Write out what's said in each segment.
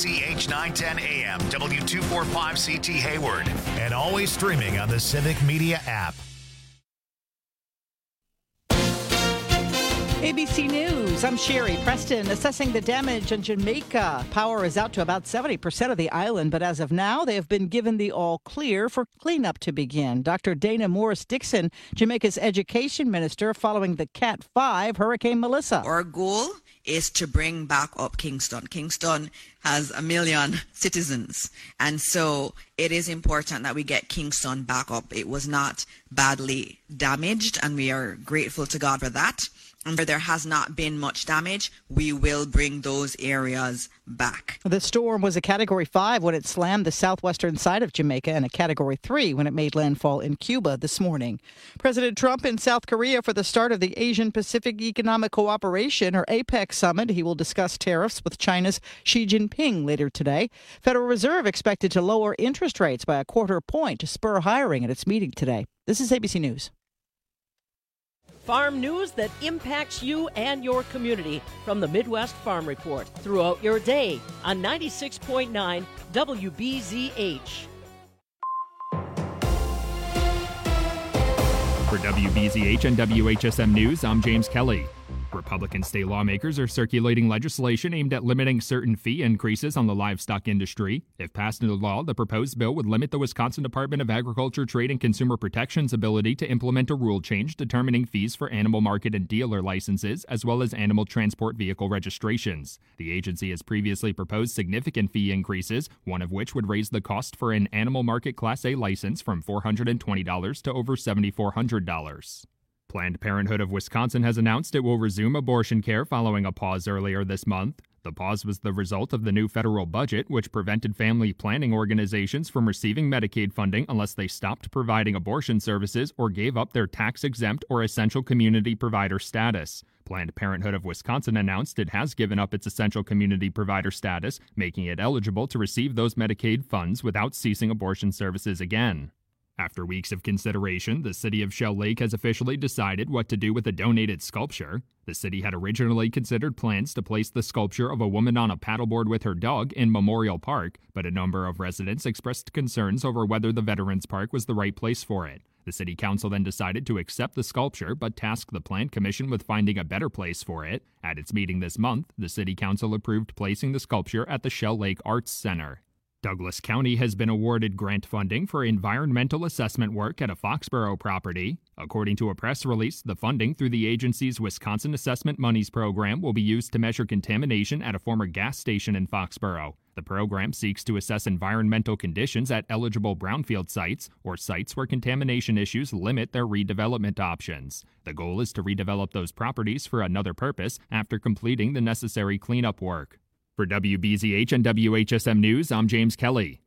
WBZH 910 AM, W245CT Hayward, and always streaming on the Civic Media app. ABC News, I'm Sherry Preston. Assessing the damage in Jamaica. Power is out to about 70% of the island, but as of now, they have been given the all clear for cleanup to begin. Dr. Dana Morris-Dixon, Jamaica's education minister, following the Cat 5 Hurricane Melissa. Our goal is to bring back up Kingston. Kingston has 1 million citizens, and so it is important that we get Kingston back up. It was not badly damaged, and we are grateful to God for that. And where there has not been much damage, we will bring those areas back. The storm was a Category 5 when it slammed the southwestern side of Jamaica and a Category 3 when it made landfall in Cuba this morning. President Trump in South Korea for the start of the Asian-Pacific Economic Cooperation, or APEC summit. He will discuss tariffs with China's Xi Jinping later today. Federal Reserve expected to lower interest rates by 1/4 point to spur hiring at its meeting today. This is ABC News. Farm news that impacts you and your community from the Midwest Farm Report throughout your day on 96.9 WBZH. For WBZH and WHSM News, I'm James Kelly. Republican state lawmakers are circulating legislation aimed at limiting certain fee increases on the livestock industry. If passed into law, the proposed bill would limit the Wisconsin Department of Agriculture, Trade, and Consumer Protection's ability to implement a rule change determining fees for animal market and dealer licenses, as well as animal transport vehicle registrations. The agency has previously proposed significant fee increases, one of which would raise the cost for an animal market Class A license from $420 to over $7,400. Planned Parenthood of Wisconsin has announced it will resume abortion care following a pause earlier this month. The pause was the result of the new federal budget, which prevented family planning organizations from receiving Medicaid funding unless they stopped providing abortion services or gave up their tax-exempt or essential community provider status. Planned Parenthood of Wisconsin announced it has given up its essential community provider status, making it eligible to receive those Medicaid funds without ceasing abortion services again. After weeks of consideration, the city of Shell Lake has officially decided what to do with a donated sculpture. The city had originally considered plans to place the sculpture of a woman on a paddleboard with her dog in Memorial Park, but a number of residents expressed concerns over whether the Veterans Park was the right place for it. The city council then decided to accept the sculpture, but tasked the Plan Commission with finding a better place for it. At its meeting this month, the city council approved placing the sculpture at the Shell Lake Arts Center. Douglas County has been awarded grant funding for environmental assessment work at a Foxborough property. According to a press release, the funding through the agency's Wisconsin Assessment Monies program will be used to measure contamination at a former gas station in Foxborough. The program seeks to assess environmental conditions at eligible brownfield sites or sites where contamination issues limit their redevelopment options. The goal is to redevelop those properties for another purpose after completing the necessary cleanup work. For WBZH and WHSM News, I'm James Kelly.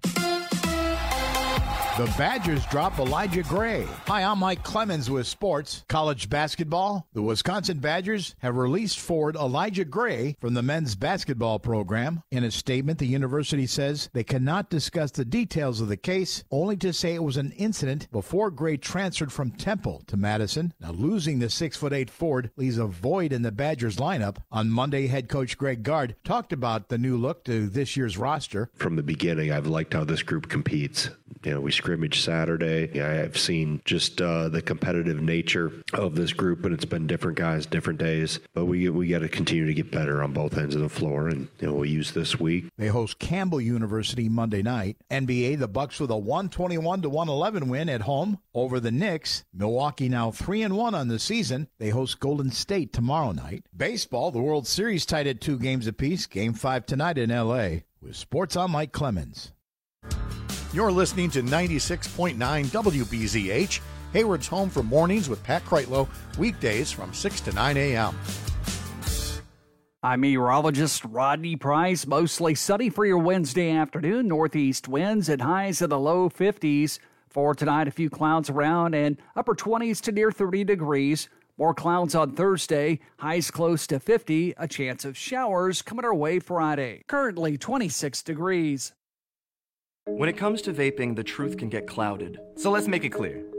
The Badgers drop Elijah Gray. Hi, I'm Mike Clemens with sports. College basketball. The Wisconsin Badgers have released forward Elijah Gray from the men's basketball program. In a statement, the university says they cannot discuss the details of the case, only to say it was an incident before Gray transferred from Temple to Madison. Now, losing the 6'8" forward leaves a void in the Badgers lineup. On Monday, head coach Greg Gard talked about the new look to this year's roster. From the beginning, I've liked how this group competes. We scrimmage Saturday. I've seen just the competitive nature of this group, and it's been different guys, different days. But we got to continue to get better on both ends of the floor, and we'll use this week. They host Campbell University Monday night. NBA, the Bucks with a 121-111 win at home over the Knicks. Milwaukee now 3-1 on the season. They host Golden State tomorrow night. Baseball, the World Series tied at 2 games apiece. Game 5 tonight in L.A. With sports, I'm Mike Clemens. You're listening to 96.9 WBZH, Hayward's home for mornings with Pat Kreitlow, weekdays from 6 to 9 a.m. I'm meteorologist Rodney Price. Mostly sunny for your Wednesday afternoon. Northeast winds at highs in the low 50s. For tonight, a few clouds around and upper 20s to near 30 degrees. More clouds on Thursday, highs close to 50. A chance of showers coming our way Friday. Currently 26 degrees. When it comes to vaping, the truth can get clouded. So let's make it clear.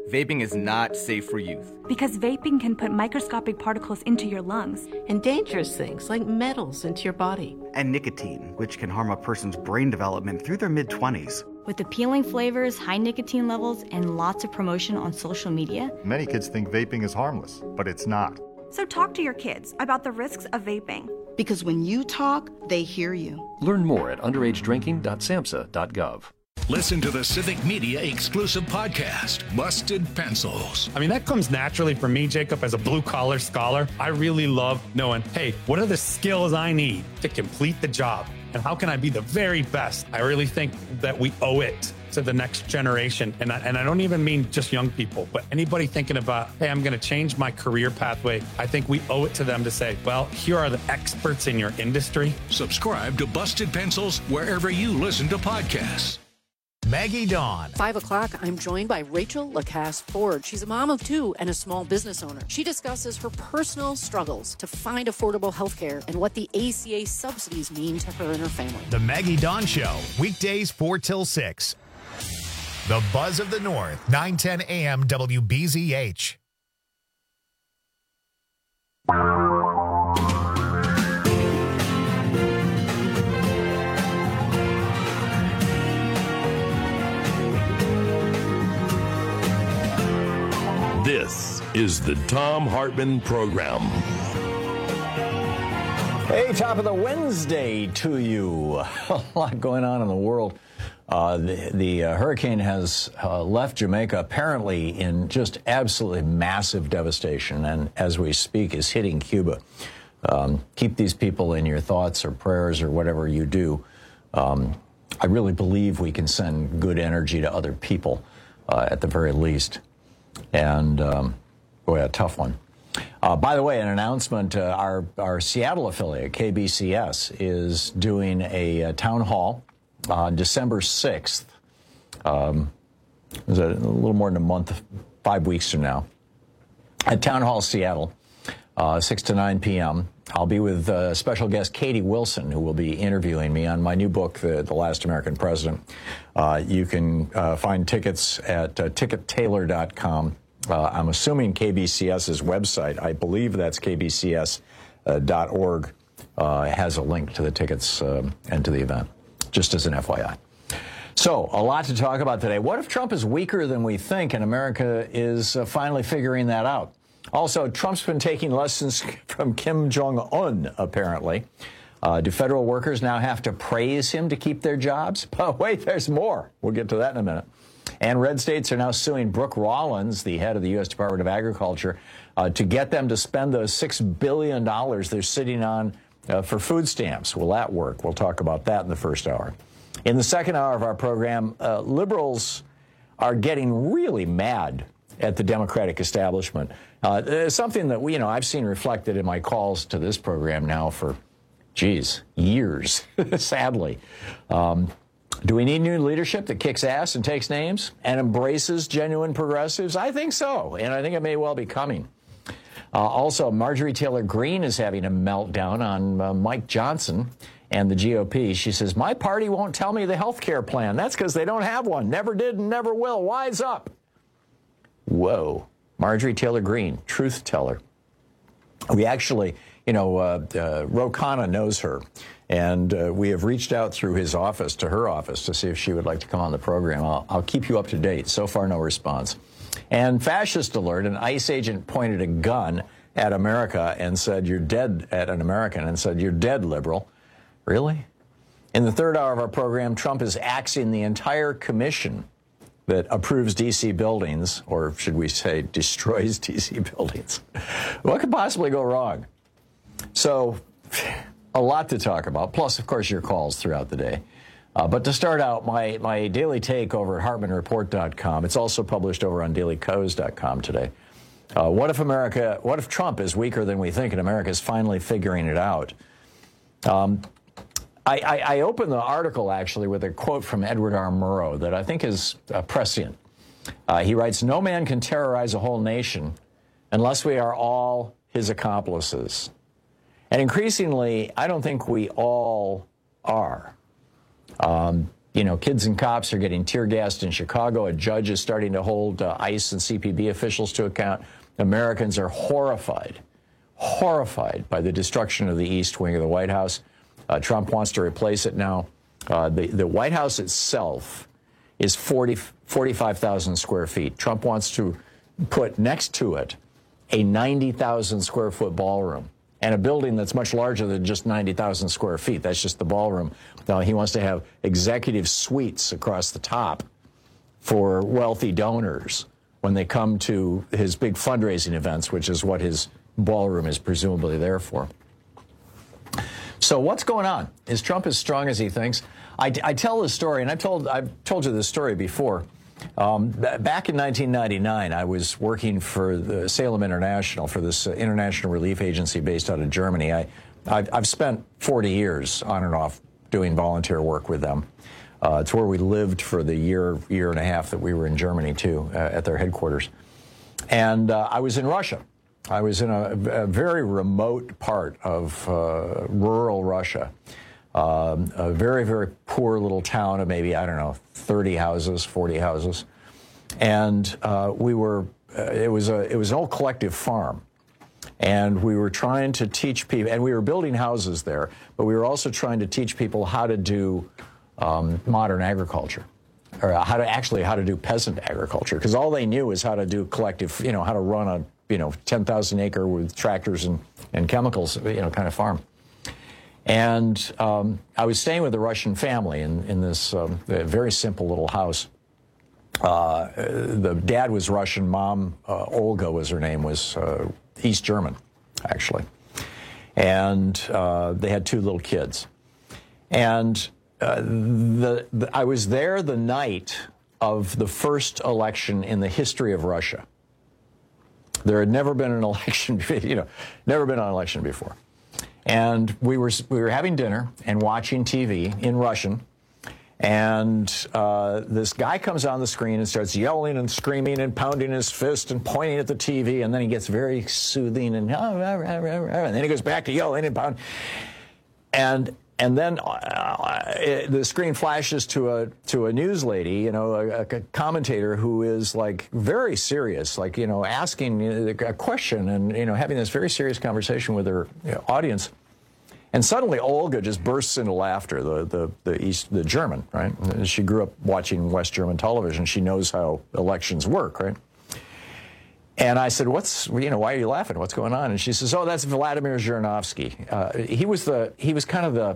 vaping is not safe for youth. Because vaping can put microscopic particles into your lungs. And dangerous things like metals into your body. And nicotine, which can harm a person's brain development through their mid-20s. With appealing flavors, high nicotine levels, and lots of promotion on social media, many kids think vaping is harmless, but it's not. So talk to your kids about the risks of vaping. Because when you talk, they hear you. Learn more at underagedrinking.samhsa.gov. Listen to the Civic Media exclusive podcast, Busted Pencils. I mean, that comes naturally for me, Jacob, as a blue-collar scholar. I really love knowing, hey, what are the skills I need to complete the job? And how can I be the very best? I really think that we owe it to the next generation. And I don't even mean just young people, but anybody thinking about, hey, I'm going to change my career pathway. I think we owe it to them to say, well, here are the experts in your industry. Subscribe to Busted Pencils wherever you listen to podcasts. Maggie Dawn. 5 o'clock, I'm joined by Rachel Lacasse Ford. She's a mom of 2 and a small business owner. She discusses her personal struggles to find affordable health care and what the ACA subsidies mean to her and her family. The Maggie Dawn Show, weekdays 4 till 6. The Buzz of the North, 910 AM WBZH. This is the Thom Hartmann Program. Hey, top of the Wednesday to you. A lot going on in the world. The hurricane has left Jamaica apparently in just absolutely massive devastation, and as we speak is hitting Cuba. Keep these people in your thoughts or prayers or whatever you do. I really believe we can send good energy to other people at the very least. And, boy, a tough one. By the way, an announcement, our Seattle affiliate, KBCS, is doing a town hall on December 6th. Is a little more than a month, 5 weeks from now, at Town Hall Seattle, 6 to 9 p.m. I'll be with special guest Katie Wilson, who will be interviewing me on my new book, The Last American President. You can find tickets at tickettailor.com. I'm assuming KBCS's website, I believe that's kbcs.org, has a link to the tickets and to the event, just as an FYI. So, a lot to talk about today. What if Trump is weaker than we think and America is finally figuring that out? Also, Trump's been taking lessons from Kim Jong-un, apparently. Do federal workers now have to praise him to keep their jobs? But wait, there's more. We'll get to that in a minute. And red states are now suing Brooke Rollins, the head of the U.S. Department of Agriculture, to get them to spend those $6 billion they're sitting on for food stamps. Will that work? We'll talk about that in the first hour. In the second hour of our program, liberals are getting really mad at the Democratic establishment. Something that I've seen reflected in my calls to this program now for, years, sadly. Do we need new leadership that kicks ass and takes names and embraces genuine progressives? I think so, and I think it may well be coming. Also, Marjorie Taylor Greene is having a meltdown on Mike Johnson and the GOP. She says, my party won't tell me the health care plan. That's because they don't have one. Never did and never will. Wise up. Whoa. Marjorie Taylor Greene, truth teller. We actually, Ro Khanna knows her, and we have reached out through his office to her office to see if she would like to come on the program. I'll keep you up to date. So far, no response. And fascist alert, an ICE agent pointed a gun at America and said, you're dead, at an American, and said, you're dead, liberal. Really? In the third hour of our program, Trump is axing the entire commission that approves D.C. buildings, or should we say destroys D.C. buildings. What could possibly go wrong? So, a lot to talk about, plus, of course, your calls throughout the day. But to start out, my daily take over at HartmannReport.com. It's also published over on DailyKos.com today. What if Trump is weaker than we think and America is finally figuring it out? I opened the article, actually, with a quote from Edward R. Murrow that I think is prescient. He writes, no man can terrorize a whole nation unless we are all his accomplices. And increasingly, I don't think we all are. Kids and cops are getting tear gassed in Chicago. A judge is starting to hold ICE and CPB officials to account. Americans are horrified by the destruction of the East Wing of the White House. Trump wants to replace it now. The White House itself is 45,000 square feet. Trump wants to put next to it a 90,000 square foot ballroom and a building that's much larger than just 90,000 square feet. That's just the ballroom. Now, he wants to have executive suites across the top for wealthy donors when they come to his big fundraising events, which is what his ballroom is presumably there for. So what's going on? Is Trump as strong as he thinks? I tell this story, and I've told you this story before. Back in 1999, I was working for the Salem International, for this international relief agency based out of Germany. I've spent 40 years on and off doing volunteer work with them. It's where we lived for the year and a half that we were in Germany, too, at their headquarters. And I was in Russia. I was in a very remote part of rural Russia. A very, very poor little town of maybe, 30 houses, 40 houses. And it was an old collective farm. And we were trying to teach people, and we were building houses there, but we were also trying to teach people how to do modern agriculture, or how to do peasant agriculture, because all they knew is how to do collective, how to run a 10,000 acre with tractors and chemicals, kind of farm. And I was staying with a Russian family in this very simple little house. The dad was Russian, mom, Olga was her name, was East German, actually. And they had two little kids. And I was there the night of the first election in the history of Russia. There had never been an election, never been an election before. And we were having dinner and watching TV in Russian, and this guy comes on the screen and starts yelling and screaming and pounding his fist and pointing at the TV, and then he gets very soothing and then he goes back to yelling and pounding. And then the screen flashes to a news lady, a commentator who is like very serious, like, asking a question and, having this very serious conversation with her audience. And suddenly Olga just bursts into laughter, the German, right? She grew up watching West German television. She knows how elections work, right? And I said, why are you laughing? What's going on? And she says, oh, that's Vladimir Zhirinovsky. He was kind of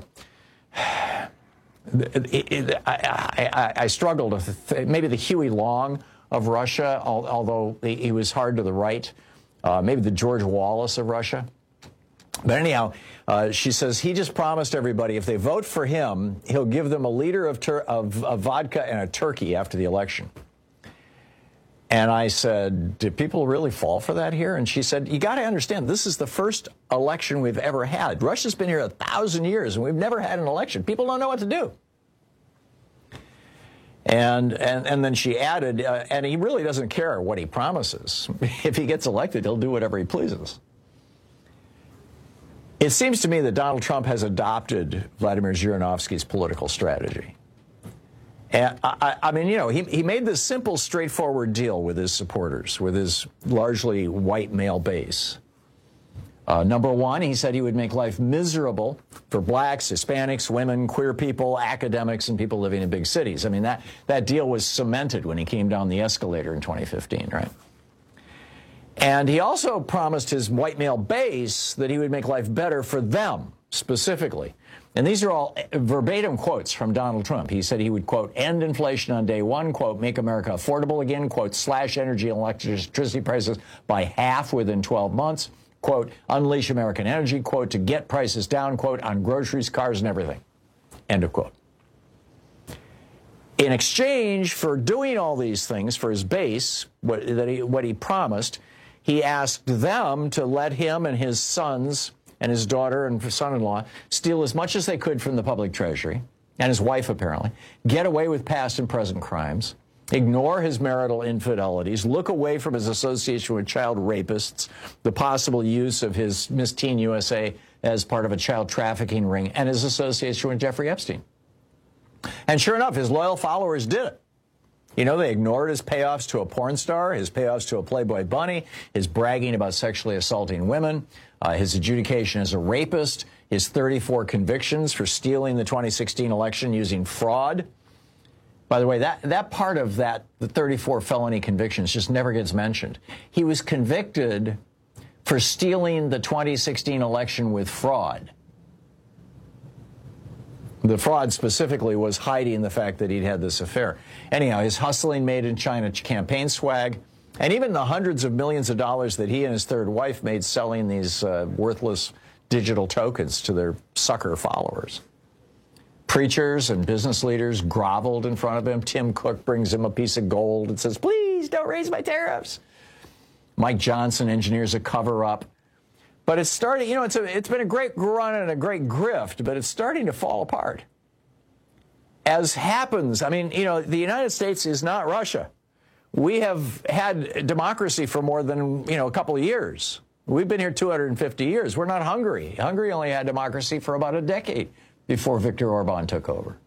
I struggled with maybe the Huey Long of Russia, although he was hard to the right. Maybe the George Wallace of Russia. But anyhow, she says, he just promised everybody if they vote for him, he'll give them a liter of vodka and a turkey after the election. And I said, do people really fall for that here? And she said, you got to understand, this is the first election we've ever had. Russia's been here 1,000 years, and we've never had an election. People don't know what to do. And then she added, and he really doesn't care what he promises. If he gets elected, he'll do whatever he pleases. It seems to me that Donald Trump has adopted Vladimir Zhirinovsky's political strategy. And he made this simple, straightforward deal with his supporters, with his largely white male base. Number one, he said he would make life miserable for blacks, Hispanics, women, queer people, academics, and people living in big cities. I mean, that deal was cemented when he came down the escalator in 2015, right? And he also promised his white male base that he would make life better for them, specifically. And these are all verbatim quotes from Donald Trump. He said he would, quote, end inflation on day one, quote, make America affordable again, quote, slash energy and electricity prices by half within 12 months, quote, unleash American energy, quote, to get prices down, quote, on groceries, cars, and everything, end of quote. In exchange for doing all these things for his base, what he promised, he asked them to let him and his sons and his daughter and son-in-law steal as much as they could from the public treasury, and his wife apparently, get away with past and present crimes, ignore his marital infidelities, look away from his association with child rapists, the possible use of his Miss Teen USA as part of a child trafficking ring, and his association with Jeffrey Epstein. And sure enough, his loyal followers did it. You know, they ignored his payoffs to a porn star, his payoffs to a Playboy bunny, his bragging about sexually assaulting women, his adjudication as a rapist, his 34 convictions for stealing the 2016 election using fraud. By the way, that part of that, the 34 felony convictions, just never gets mentioned. He was convicted for stealing the 2016 election with fraud. The fraud specifically was hiding the fact that he'd had this affair. Anyhow, his hustling made in China campaign swag, and even the hundreds of millions of dollars that he and his third wife made selling these worthless digital tokens to their sucker followers. Preachers and business leaders groveled in front of him. Tim Cook brings him a piece of gold and says, please don't raise my tariffs. Mike Johnson engineers a cover-up. But it's starting, you know, it's been a great run and a great grift, but it's starting to fall apart. As happens, I mean, you know, the United States is not Russia. We have had democracy for more than, you know, a couple of years. We've been here 250 years. We're not Hungary. Hungary only had democracy for about a decade before Viktor Orban took over.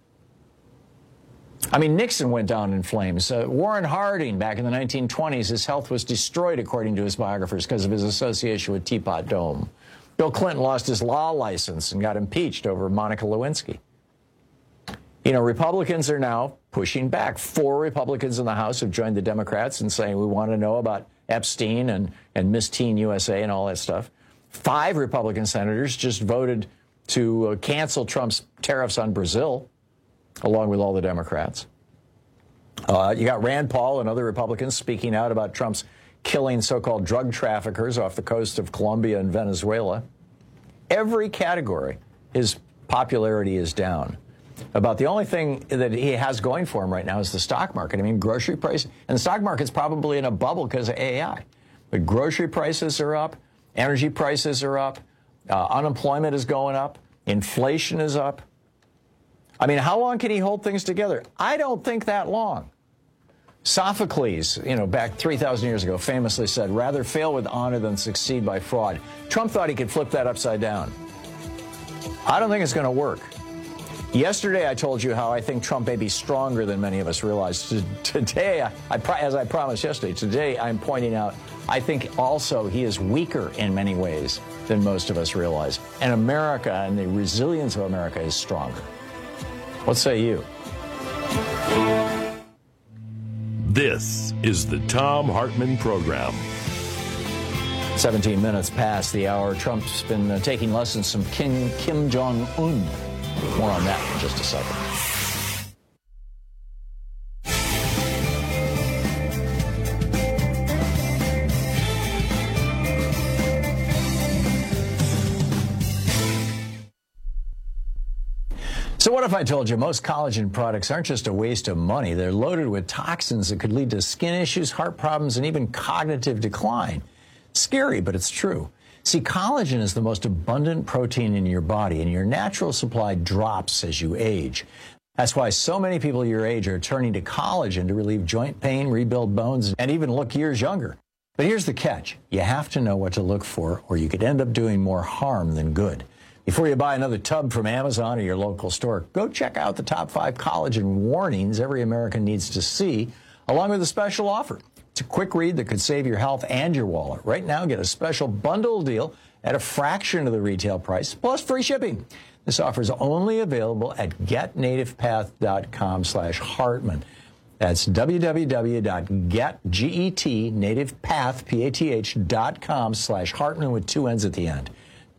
I mean, Nixon went down in flames. Warren Harding, back in the 1920s, his health was destroyed, according to his biographers, because of his association with Teapot Dome. Bill Clinton lost his law license and got impeached over Monica Lewinsky. You know, Republicans are now pushing back. 4 Republicans in the House have joined the Democrats and saying we want to know about Epstein and Miss Teen USA and all that stuff. 5 Republican senators just voted to cancel Trump's tariffs on Brazil, along with all the Democrats. You got Rand Paul and other Republicans speaking out about Trump's killing so-called drug traffickers off the coast of Colombia and Venezuela. Every category, his popularity is down. About the only thing that he has going for him right now is the stock market. I mean, grocery prices, and the stock market's probably in a bubble because of AI. But grocery prices are up, energy prices are up, unemployment is going up, inflation is up. I mean, how long can he hold things together? I don't think that long. Sophocles, you know, back 3,000 years ago, famously said, rather fail with honor than succeed by fraud. Trump thought he could flip that upside down. I don't think it's going to work. Yesterday, I told you how I think Trump may be stronger than many of us realize. Today, as I promised yesterday, today I'm pointing out I think also he is weaker in many ways than most of us realize. And America and the resilience of America is stronger. What say you? This is the Thom Hartmann Program. 17 minutes past the hour. Trump's been taking lessons from Kim Jong-un. More on that in just a second. So what if I told you most collagen products aren't just a waste of money? They're loaded with toxins that could lead to skin issues, heart problems, and even cognitive decline. Scary, but it's true. See, collagen is the most abundant protein in your body, and your natural supply drops as you age. That's why so many people your age are turning to collagen to relieve joint pain, rebuild bones, and even look years younger. But here's the catch. You have to know what to look for, or you could end up doing more harm than good. Before you buy another tub from Amazon or your local store, go check out the top 5 collagen warnings every American needs to see, along with a special offer. It's a quick read that could save your health and your wallet. Right now, get a special bundle deal at a fraction of the retail price, plus free shipping. This offer is only available at getnativepath.com/Hartmann. That's www.getnativepath.com/Hartmann with 2 N's at the end.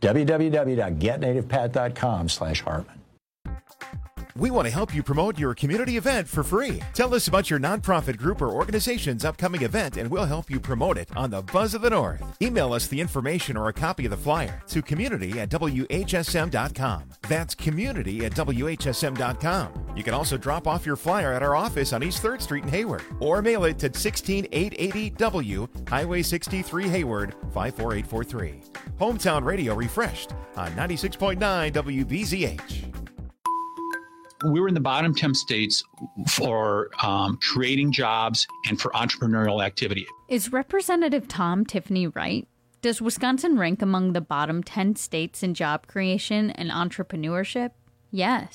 www.getnativepath.com/Hartmann. We want to help you promote your community event for free. Tell us about your nonprofit group or organization's upcoming event, and we'll help you promote it on the Buzz of the North. Email us the information or a copy of the flyer to community@WHSM.com. That's community@WHSM.com. You can also drop off your flyer at our office on East 3rd Street in Hayward, or mail it to 16880 W, Highway 63 Hayward, 54843. Hometown Radio refreshed on 96.9 WBZH. We were in the bottom 10 states for creating jobs and for entrepreneurial activity. Is Representative Tom Tiffany right? Does Wisconsin rank among the bottom 10 states in job creation and entrepreneurship? Yes.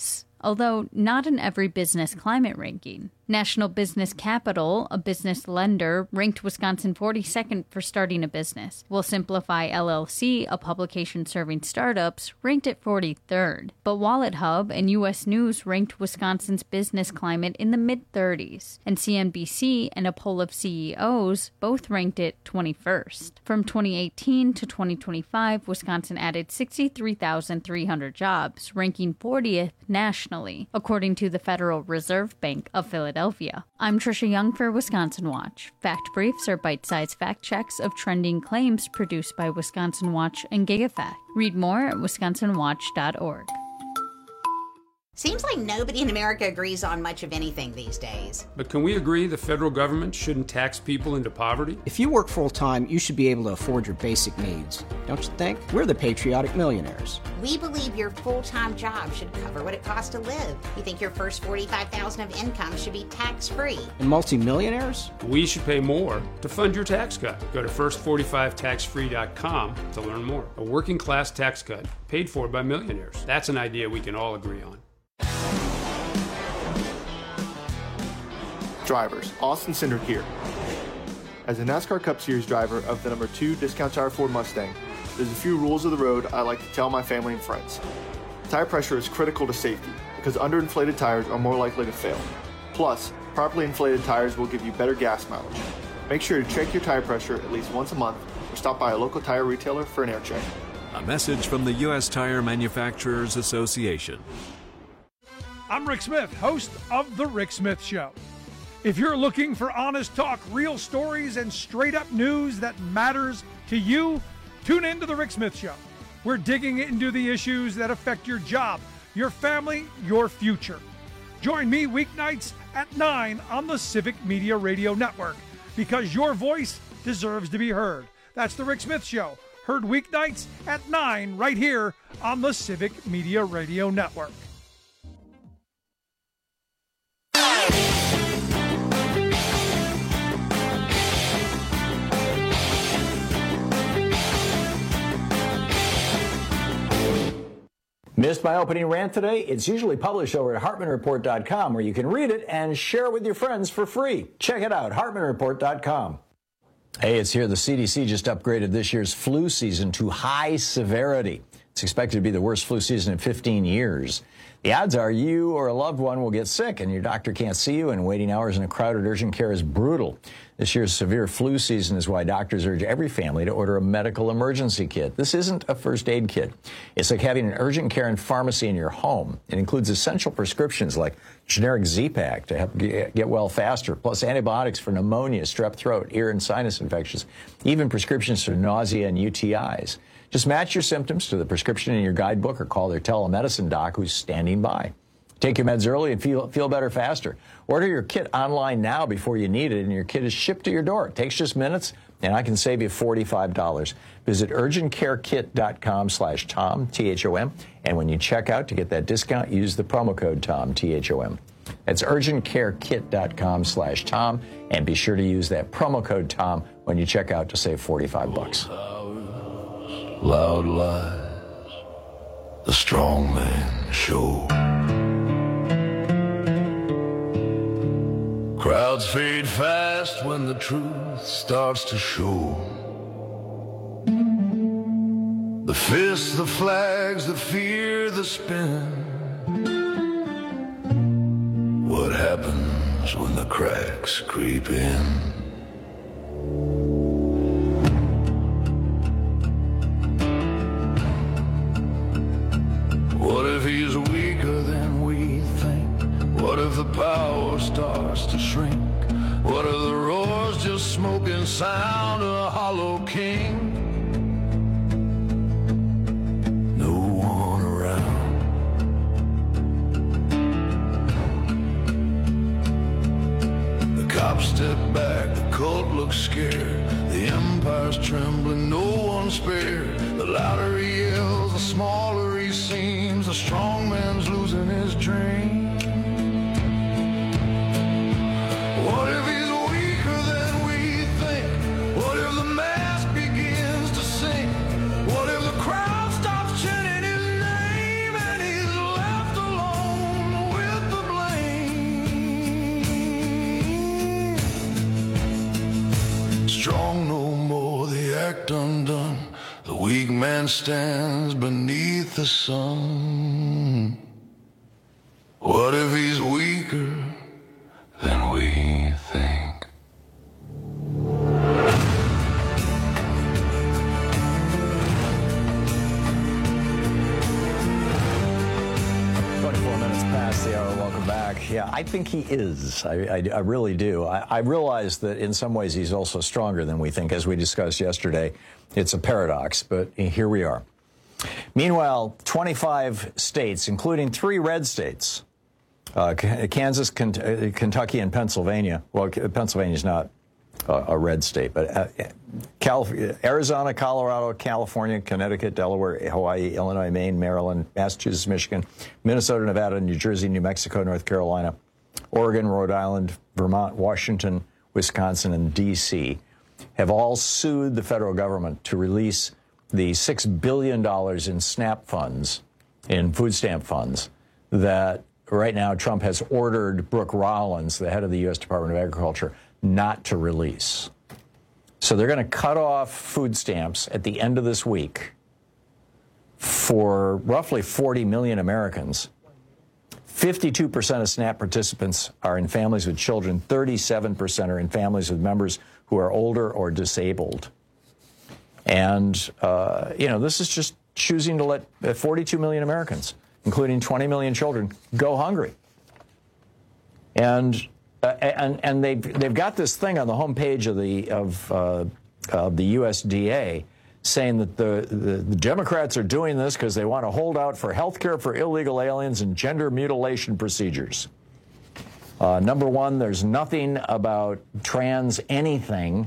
although not in every business climate ranking. National Business Capital, a business lender, ranked Wisconsin 42nd for starting a business, while Simplify LLC, a publication serving startups, ranked it 43rd. But WalletHub and U.S. News ranked Wisconsin's business climate in the mid-30s, and CNBC and a poll of CEOs both ranked it 21st. From 2018 to 2025, Wisconsin added 63,300 jobs, ranking 40th nationally, according to the Federal Reserve Bank of Philadelphia. I'm Trisha Young for Wisconsin Watch. Fact briefs are bite-sized fact checks of trending claims produced by Wisconsin Watch and GigaFact. Read more at wisconsinwatch.org. Seems like nobody in America agrees on much of anything these days. But can we agree the federal government shouldn't tax people into poverty? If you work full-time, you should be able to afford your basic needs. Don't you think? We're the patriotic millionaires. We believe your full-time job should cover what it costs to live. We think your first $45,000 of income should be tax-free. And multimillionaires? We should pay more to fund your tax cut. Go to first45taxfree.com to learn more. A working-class tax cut paid for by millionaires. That's an idea we can all agree on. Drivers, Austin Cindric here. As a NASCAR Cup Series driver of the number 2 Discount Tire Ford Mustang, there's a few rules of the road I like to tell my family and friends. Tire pressure is critical to safety because underinflated tires are more likely to fail. Plus, properly inflated tires will give you better gas mileage. Make sure to check your tire pressure at least once a month or stop by a local tire retailer for an air check. A message from the U.S. Tire Manufacturers Association. I'm Rick Smith, host of The Rick Smith Show. If you're looking for honest talk, real stories, and straight-up news that matters to you, tune in to The Rick Smith Show. We're digging into the issues that affect your job, your family, your future. Join me weeknights at 9 on the Civic Media Radio Network, because your voice deserves to be heard. That's The Rick Smith Show, heard weeknights at 9 right here on the Civic Media Radio Network. Missed my opening rant today? It's usually published over at HartmanReport.com, where you can read it and share it with your friends for free. Check it out, HartmanReport.com. Hey, it's here. The CDC just upgraded this year's flu season to high severity. It's expected to be the worst flu season in 15 years. The odds are you or a loved one will get sick and your doctor can't see you, and waiting hours in a crowded urgent care is brutal. This year's severe flu season is why doctors urge every family to order a medical emergency kit. This isn't a first aid kit. It's like having an urgent care and pharmacy in your home. It includes essential prescriptions like generic Z-Pak to help get well faster, plus antibiotics for pneumonia, strep throat, ear and sinus infections, even prescriptions for nausea and UTIs. Just match your symptoms to the prescription in your guidebook or call their telemedicine doc who's standing by. Take your meds early and feel better faster. Order your kit online now before you need it, and your kit is shipped to your door. It takes just minutes, and I can save you $45. Visit urgentcarekit.com/Tom, T-H-O-M, and when you check out to get that discount, use the promo code Tom, T-H-O-M. That's urgentcarekit.com/Tom, and be sure to use that promo code Tom when you check out to save $45. Loud lies, the strong man show. Crowds fade fast when the truth starts to show. The fists, the flags, the fear, the spin. What happens when the cracks creep in? What if he's weaker than we think? What if the power starts to shrink? What if the roar's just smoke and sound of a hollow king? No one around. The cops step back, the cult looks scared. The empire's trembling, no one's spared. The louder he yells, the smaller he seems. The strong man's losing his dream. What if he's weaker than we think? What if the mask begins to sing? What if the crowd stops chanting his name and he's left alone left undone. The weak man stands beneath the sun. What if he's weaker than we think? 24 minutes past the hour. Welcome back. Yeah, I think he is. I really do. I realize that in some ways he's also stronger than we think, as we discussed yesterday. It's a paradox, but here we are. Meanwhile, 25 states, including 3 red states, Kansas, Kentucky, and Pennsylvania. Well, Pennsylvania's not a red state, but Arizona, Colorado, California, Connecticut, Delaware, Hawaii, Illinois, Maine, Maryland, Massachusetts, Michigan, Minnesota, Nevada, New Jersey, New Mexico, North Carolina, Oregon, Rhode Island, Vermont, Washington, Wisconsin, and D.C. have all sued the federal government to release the $6 billion in SNAP funds, in food stamp funds, that right now Trump has ordered Brooke Rollins, the head of the U.S. Department of Agriculture, not to release. So they're going to cut off food stamps at the end of this week for roughly 40 million Americans. 52% of SNAP participants are in families with children. 37% are in families with members who are older or disabled. And, this is just choosing to let 42 million Americans, including 20 million children, go hungry. And they've got this thing on the homepage of the USDA saying that the Democrats are doing this because they want to hold out for health care for illegal aliens and gender mutilation procedures. Number one, there's nothing about trans anything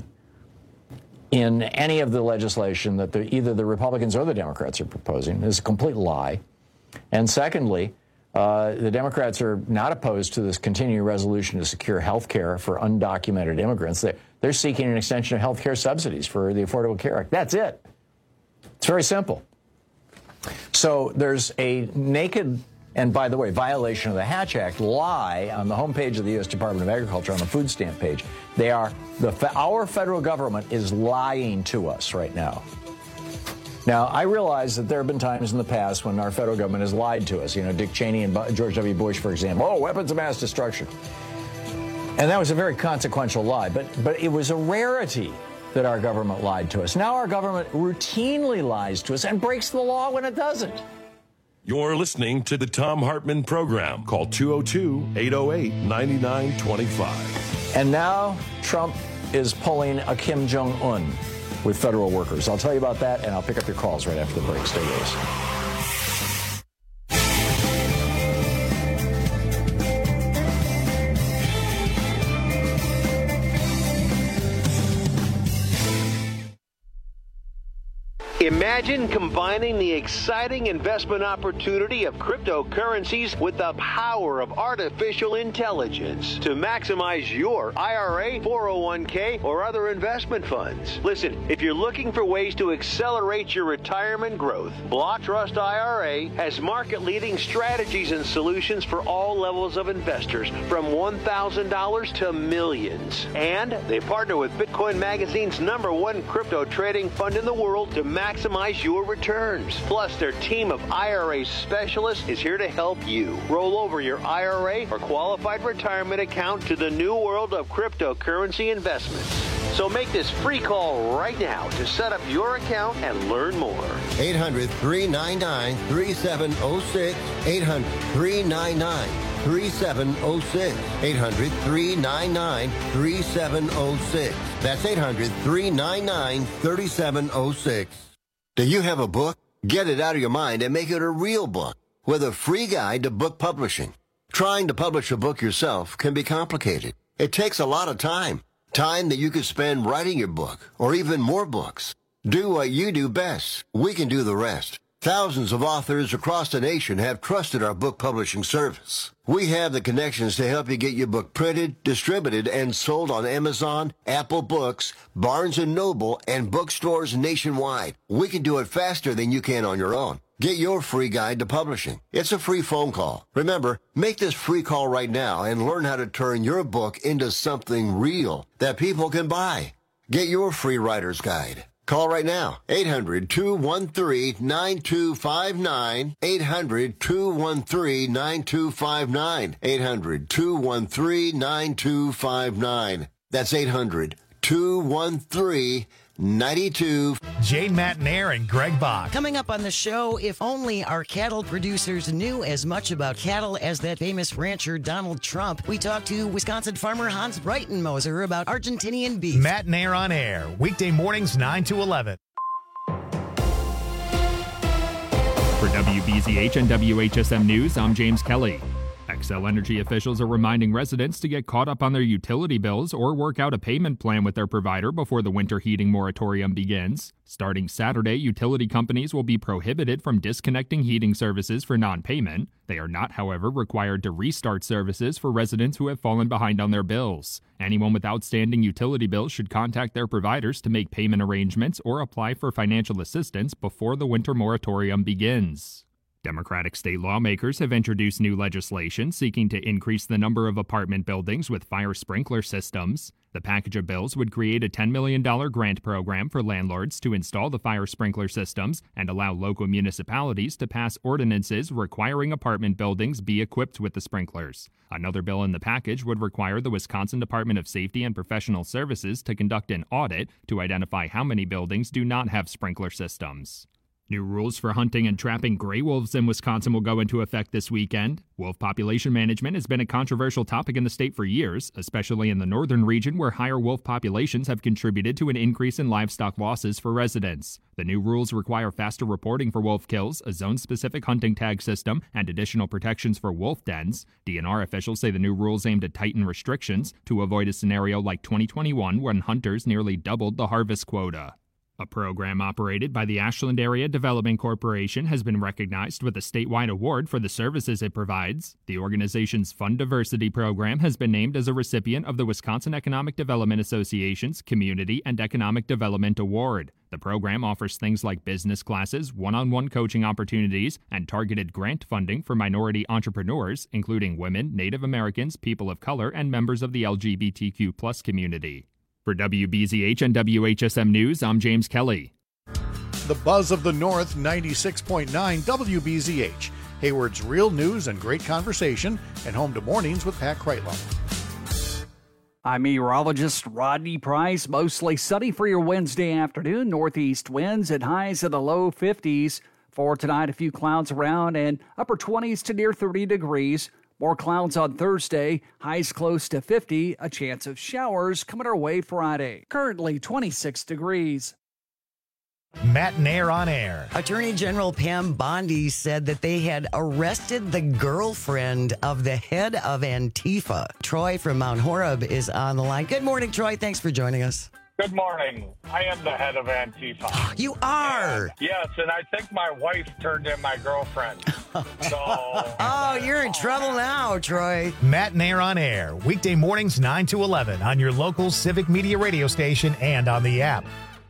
in any of the legislation that either the Republicans or the Democrats are proposing. It's a complete lie. And secondly, the Democrats are not opposed to this continuing resolution to secure health care for undocumented immigrants. They're seeking an extension of health care subsidies for the Affordable Care Act. That's it. It's very simple. So there's a naked, and by the way, violation of the Hatch Act lie on the homepage of the U.S. Department of Agriculture on the food stamp page. Our federal government is lying to us right now. Now, I realize that there have been times in the past when our federal government has lied to us. Dick Cheney and George W. Bush, for example. Oh, weapons of mass destruction. And that was a very consequential lie. But it was a rarity that our government lied to us. Now our government routinely lies to us and breaks the law when it doesn't. You're listening to the Thom Hartmann Program. Call 202-808-9925. And now Trump is pulling a Kim Jong-un with federal workers. I'll tell you about that, and I'll pick up your calls right after the break. Stay with us. Imagine combining the exciting investment opportunity of cryptocurrencies with the power of artificial intelligence to maximize your IRA, 401k, or other investment funds. Listen, if you're looking for ways to accelerate your retirement growth, Block Trust IRA has market-leading strategies and solutions for all levels of investors, from $1,000 to millions. And they partner with Bitcoin Magazine's #1 crypto trading fund in the world to maximize your returns. Plus, their team of IRA specialists is here to help you roll over your IRA or qualified retirement account to the new world of cryptocurrency investments. So make this free call right now to set up your account and learn more. 800-399-3706. 800-399-3706. 800-399-3706. That's 800-399-3706. Do you have a book? Get it out of your mind and make it a real book with a free guide to book publishing. Trying to publish a book yourself can be complicated. It takes a lot of time. Time that you could spend writing your book or even more books. Do what you do best. We can do the rest. Thousands of authors across the nation have trusted our book publishing service. We have the connections to help you get your book printed, distributed, and sold on Amazon, Apple Books, Barnes & Noble, and bookstores nationwide. We can do it faster than you can on your own. Get your free guide to publishing. It's a free phone call. Remember, make this free call right now and learn how to turn your book into something real that people can buy. Get your free writer's guide. Call right now. 800-213-9259. 800-213-9259. 800-213-9259. That's 800-213-9259. Jane Matnair and Greg Bach. Coming up on the show, if only our cattle producers knew as much about cattle as that famous rancher Donald Trump. We talked to Wisconsin farmer Hans Breitenmoser about Argentinian beef. Matnair on air, weekday mornings 9 to 11. For WBZH and WHSM News, I'm James Kelly. Xcel Energy officials are reminding residents to get caught up on their utility bills or work out a payment plan with their provider before the winter heating moratorium begins. Starting Saturday, utility companies will be prohibited from disconnecting heating services for non-payment. They are not, however, required to restart services for residents who have fallen behind on their bills. Anyone with outstanding utility bills should contact their providers to make payment arrangements or apply for financial assistance before the winter moratorium begins. Democratic state lawmakers have introduced new legislation seeking to increase the number of apartment buildings with fire sprinkler systems. The package of bills would create a $10 million grant program for landlords to install the fire sprinkler systems and allow local municipalities to pass ordinances requiring apartment buildings be equipped with the sprinklers. Another bill in the package would require the Wisconsin Department of Safety and Professional Services to conduct an audit to identify how many buildings do not have sprinkler systems. New rules for hunting and trapping gray wolves in Wisconsin will go into effect this weekend. Wolf population management has been a controversial topic in the state for years, especially in the northern region where higher wolf populations have contributed to an increase in livestock losses for residents. The new rules require faster reporting for wolf kills, a zone-specific hunting tag system, and additional protections for wolf dens. DNR officials say the new rules aim to tighten restrictions to avoid a scenario like 2021 when hunters nearly doubled the harvest quota. A program operated by the Ashland Area Development Corporation has been recognized with a statewide award for the services it provides. The organization's Fund Diversity program has been named as a recipient of the Wisconsin Economic Development Association's Community and Economic Development Award. The program offers things like business classes, one-on-one coaching opportunities, and targeted grant funding for minority entrepreneurs, including women, Native Americans, people of color, and members of the LGBTQ+ community. For WBZH and WHSM News, I'm James Kelly. The buzz of the North, 96.9 WBZH. Hayward's real news and great conversation, and home to mornings with Pat Kreitlow. I'm meteorologist Rodney Price. Mostly sunny for your Wednesday afternoon. Northeast winds at highs in the low 50s. For tonight, a few clouds around and upper 20s to near 30 degrees. More clouds on Thursday, highs close to 50, a chance of showers coming our way Friday. Currently 26 degrees. Matnair on air. Attorney General Pam Bondi said that they had arrested the girlfriend of the head of Antifa. Troy from Mount Horeb is on the line. Good morning, Troy. Thanks for joining us. Good morning. I am the head of Antifa. You are? Yes, and I think my wife turned in my girlfriend. So. Oh, you're in trouble now, Troy. Matnair on air, weekday mornings 9 to 11 on your local Civic Media radio station and on the app.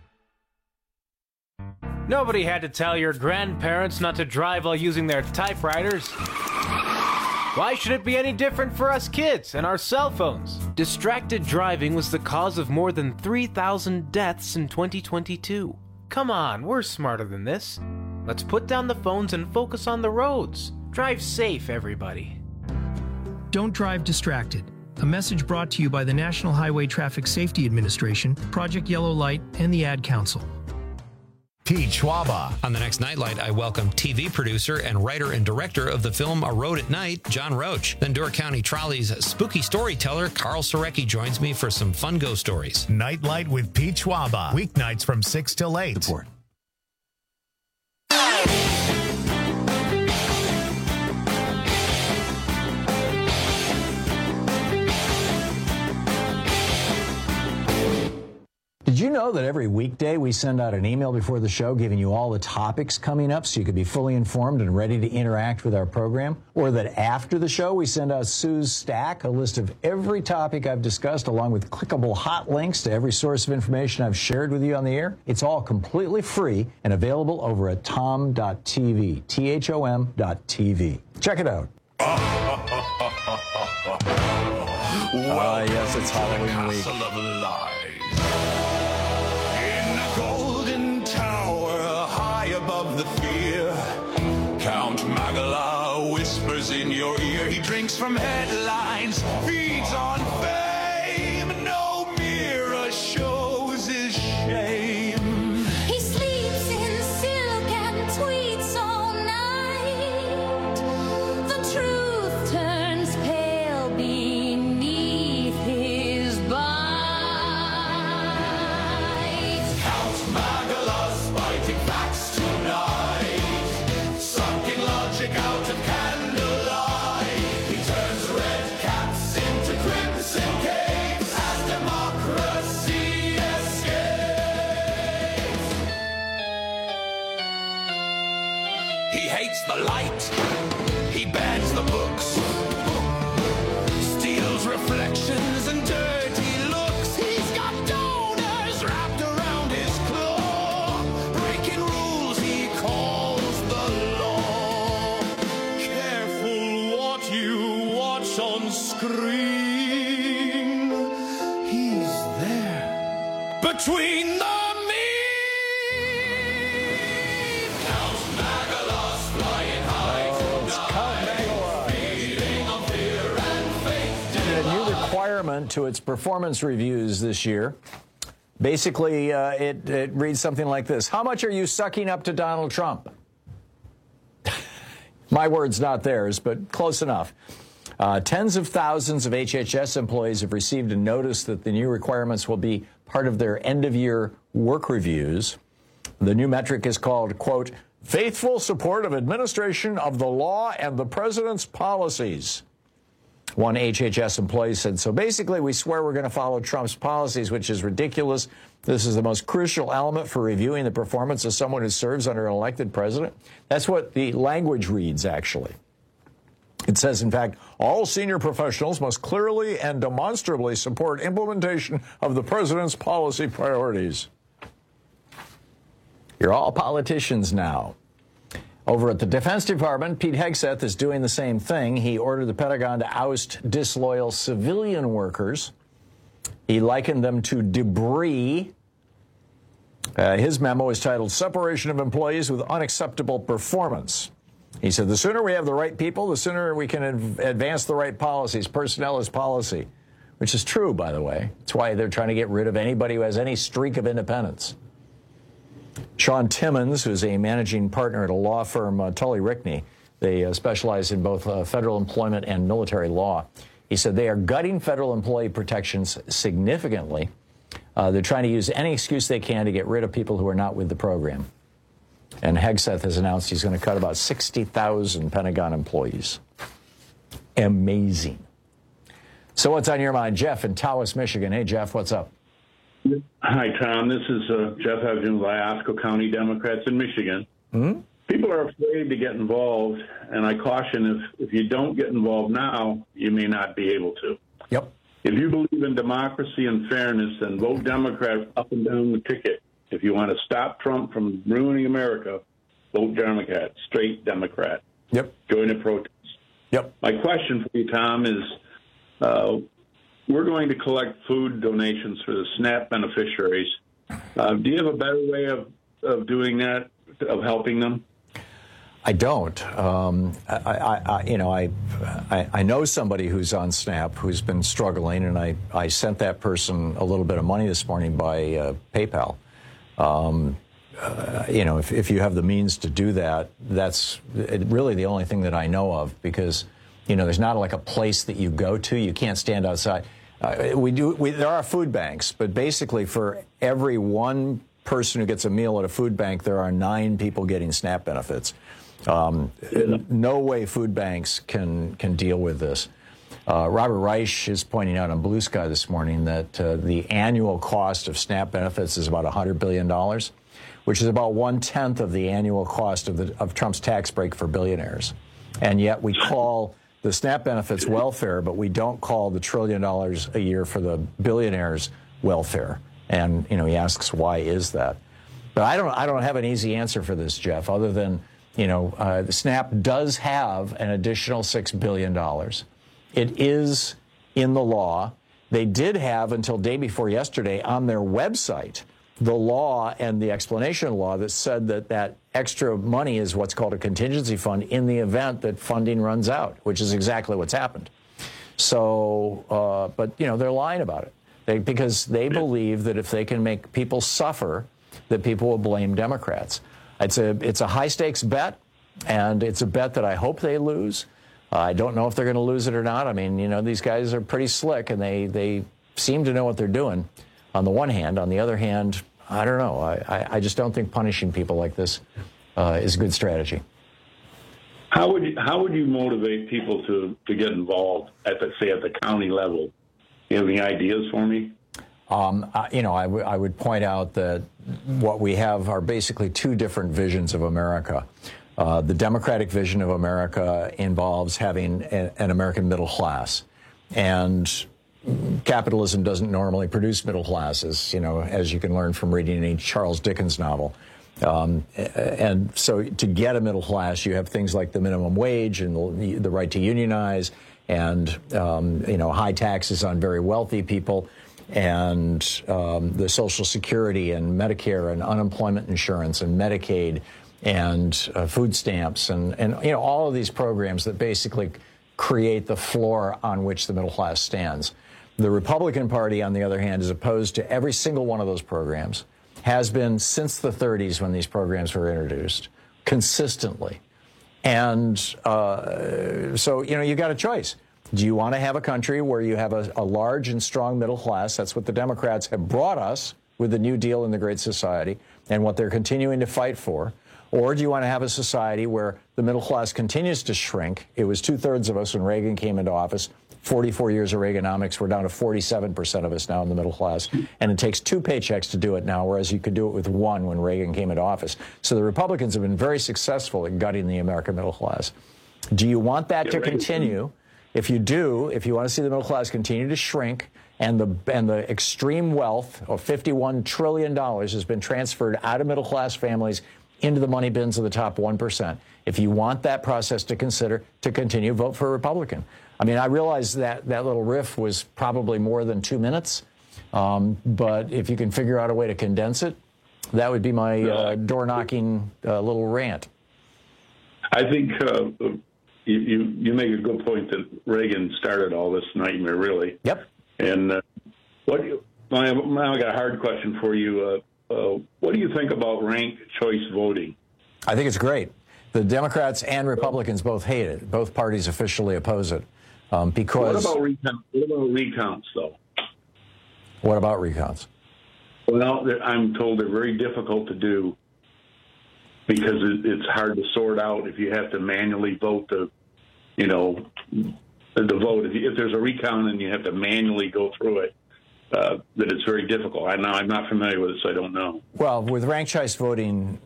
Nobody had to tell your grandparents not to drive while using their typewriters. Why should it be any different for us kids and our cell phones? Distracted driving was the cause of more than 3,000 deaths in 2022. Come on, we're smarter than this. Let's put down the phones and focus on the roads. Drive safe, everybody. Don't drive distracted. A message brought to you by the National Highway Traffic Safety Administration, Project Yellow Light, and the Ad Council. Pete Schwaba. On the next Nightlight, I welcome TV producer and writer and director of the film A Road at Night, John Roach. Then Door County Trolley's spooky storyteller, Carl Sorecki, joins me for some fun ghost stories. Nightlight with Pete Schwaba. Weeknights from 6 till 8. Support. Did you know that every weekday we send out an email before the show giving you all the topics coming up so you could be fully informed and ready to interact with our program? Or that after the show we send out Sue's Stack, a list of every topic I've discussed along with clickable hot links to every source of information I've shared with you on the air? It's all completely free and available over at tom.tv, THOM.tv. Check it out. Yes, it's Halloween week. clicks from headlines, feeds on fame. No mirror shows his shame. He sleeps in silk and tweets all night. The truth turns pale beneath his bite. Count Magalha's fighting facts tonight. Sunken logic out of candlelight. He turns red caps into crimson capes as democracy escapes. He hates the light. He bans the books. Steals reflections and dirty looks. He's got donors wrapped around his claw. Breaking rules he calls the law. Careful what you watch on screen. He's there between the mean. Count Magalha's flying high tonight. Feeding on fear and faith. A new requirement to its performance reviews this year. Basically, it reads something like this. How much are you sucking up to Donald Trump? My words, not theirs, but close enough. Tens of thousands of HHS employees have received a notice that the new requirements will be part of their end-of-year work reviews. The new metric is called, quote, faithful support of administration of the law and the president's policies. One HHS employee said, so basically we swear we're going to follow Trump's policies, which is ridiculous. This is the most crucial element for reviewing the performance of someone who serves under an elected president. That's what the language reads, actually. It says, in fact, all senior professionals must clearly and demonstrably support implementation of the president's policy priorities. You're all politicians now. Over at the Defense Department, Pete Hegseth is doing the same thing. He ordered the Pentagon to oust disloyal civilian workers. He likened them to debris. His memo is titled, Separation of Employees with Unacceptable Performance. He said, the sooner we have the right people, the sooner we can advance the right policies. Personnel is policy, which is true, by the way. That's why they're trying to get rid of anybody who has any streak of independence. Sean Timmons, who's a managing partner at a law firm, Tully Rickney, they specialize in both federal employment and military law. He said they are gutting federal employee protections significantly. They're trying to use any excuse they can to get rid of people who are not with the program. And Hegseth has announced he's going to cut about 60,000 Pentagon employees. Amazing. So what's on your mind? Jeff in Tawas, Michigan. Hey, Jeff, what's up? Hi, Tom. This is Jeff Hudgens, Iosco County Democrats in Michigan. Mm-hmm. People are afraid to get involved, and I caution if you don't get involved now, you may not be able to. Yep. If you believe in democracy and fairness, then vote Democrat up and down the ticket. If you want to stop Trump from ruining America, vote Democrat, straight Democrat. Yep. Join the protest. Yep. My question for you, Tom, is we're going to collect food donations for the SNAP beneficiaries. Do you have a better way of doing that, of helping them? I don't. I know somebody who's on SNAP who's been struggling, and I sent that person a little bit of money this morning by PayPal. If you have the means to do that, that's really the only thing that I know of, because, there's not like a place that you go to. You can't stand outside. There are food banks, but basically for every one person who gets a meal at a food bank, there are 9 people getting SNAP benefits. No way food banks can deal with this. Robert Reich is pointing out on Blue Sky this morning that the annual cost of SNAP benefits is about $100 billion, which is about 1/10 of the annual cost of Trump's tax break for billionaires. And yet we call the SNAP benefits welfare, but we don't call the $1 trillion a year for the billionaires welfare. And, he asks, why is that? But I don't have an easy answer for this, Jeff, other than, the SNAP does have an additional $6 billion. It is in the law. They did have, until day before yesterday, on their website, the law and the explanation law that said that extra money is what's called a contingency fund in the event that funding runs out, which is exactly what's happened. So, but, you know, they're lying about it because they believe that if they can make people suffer, that people will blame Democrats. It's a high-stakes bet, and it's a bet that I hope they lose. I don't know if they're going to lose it or not. I mean, you know, these guys are pretty slick, and they seem to know what they're doing on the one hand. On the other hand, I don't know. I just don't think punishing people like this is a good strategy. How would you motivate people to get involved at the county level? You have any ideas for me? You know, I would point out that what we have are basically two different visions of America. The Democratic vision of America involves having an American middle class, and capitalism doesn't normally produce middle classes, you know, as you can learn from reading any Charles Dickens novel. And so to get a middle class, you have things like the minimum wage and the right to unionize and, you know, high taxes on very wealthy people and the Social Security and Medicare and unemployment insurance and Medicaid and food stamps and, you know, all of these programs that basically create the floor on which the middle class stands. The Republican Party, on the other hand, is opposed to every single one of those programs, has been since the 30s when these programs were introduced, consistently. And so, you know, you got a choice. Do you want to have a country where you have a large and strong middle class? That's what the Democrats have brought us with the New Deal and the Great Society and what they're continuing to fight for. Or do you want to have a society where the middle class continues to shrink? It was 2/3 of us when Reagan came into office. 44 years of Reaganomics, we're down to 47% of us now in the middle class. And it takes 2 paychecks to do it now, whereas you could do it with 1 when Reagan came into office. So the Republicans have been very successful at gutting the American middle class. Do you want that to continue? If you do, if you want to see the middle class continue to shrink and the extreme wealth of $51 trillion has been transferred out of middle class families into the money bins of the top 1%. If you want that process to continue, vote for a Republican. I mean, I realize that little riff was probably more than 2 minutes, but if you can figure out a way to condense it, that would be my door-knocking little rant. I think you make a good point that Reagan started all this nightmare, really. Yep. And I got a hard question for you. What do you think about ranked choice voting? I think it's great. The Democrats and Republicans both hate it. Both parties officially oppose it. Because What about recounts, though? What about recounts? Well, I'm told they're very difficult to do because it's hard to sort out if you have to manually vote the vote. If there's a recount and you have to manually go through it, that it's very difficult. I'm not familiar with it, so I don't know. Well, with ranked choice voting,